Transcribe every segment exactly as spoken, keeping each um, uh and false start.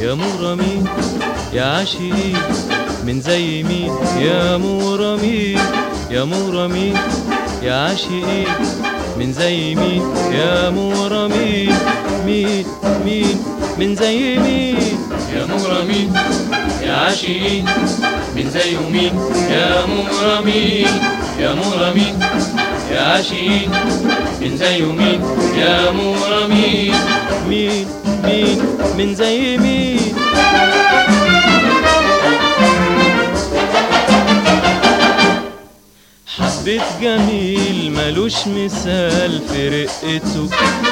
يا مغرمين يا عاشقين من زي مين يا مغرمين يا مغرمين يا عاشقين من زي مين يا مغرمين مين مين من زي مين يا مغرمين يا عاشقين من زي مين يا مغرمين يا مغرمين يا عاشقين من زي مين يا مغرمين مين مين من زي مين حبيت جميل ملوش مثال في رقته،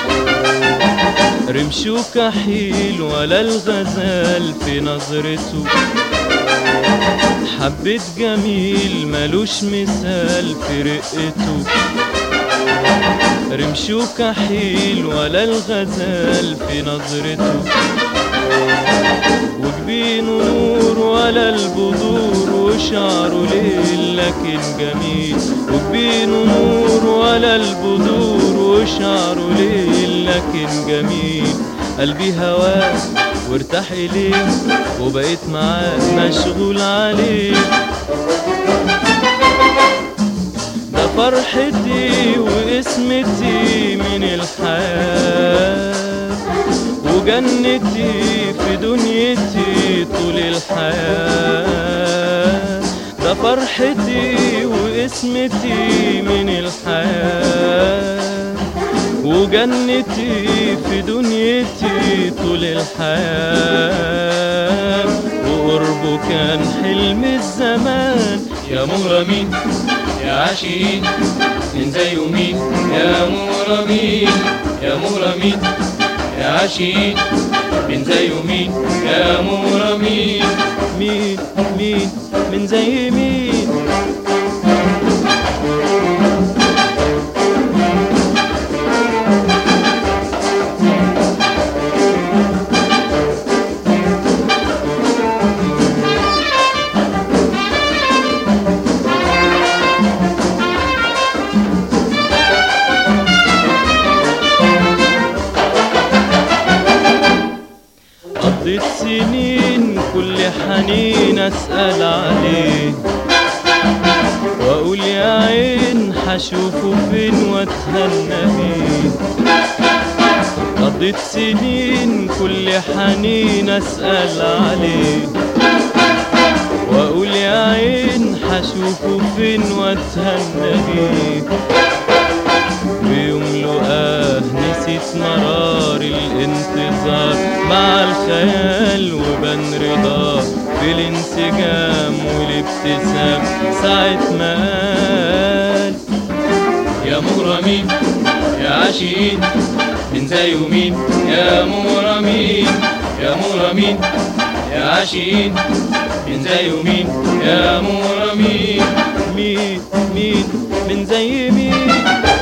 رمشه كحيل ولا الغزال في نظرته. حبيت جميل ملوش مثال في رقته، رمشه كحيل ولا الغزال في نظرته. وجبينه نور ولا البذور وشعره ليل لكن جميل. وجبينه نور ولا البذور وشعره ليل لكن جميل. قلبي هواه وارتاح إليه وبقيت معاه مشغول عليه. ده فرحتي واسمتي من الحياة وجنتي في دنيتي طول الحياة. ده فرحتي واسمتي من الحياة وجنتي في دنيتي طول الحياة. وقربه كان حلم الزمان. يا مغرمين يا عاشقين من زي مين يا مغرمين يا مغرمين يا عاشقين من زي مين يا مغرمين مين مين من زي مين. قضيت سنين كل حنين أسأل عليه وأقول يا عين حشوفه فين واتهنى بيه. قضيت سنين كل حنين أسأل عليه وأقول يا عين حشوفه فين واتهنى بيه. بيوم لقاه نسيت مرار الانتظار مع الخيال وبان رضاه في الانسجام والابتسام ساعة ما قال يا مغرمين يا عاشقين من زي مين يا مغرمين يا مغرمين يا عاشقين من زي مين يا مغرمين مين مين من زي مين.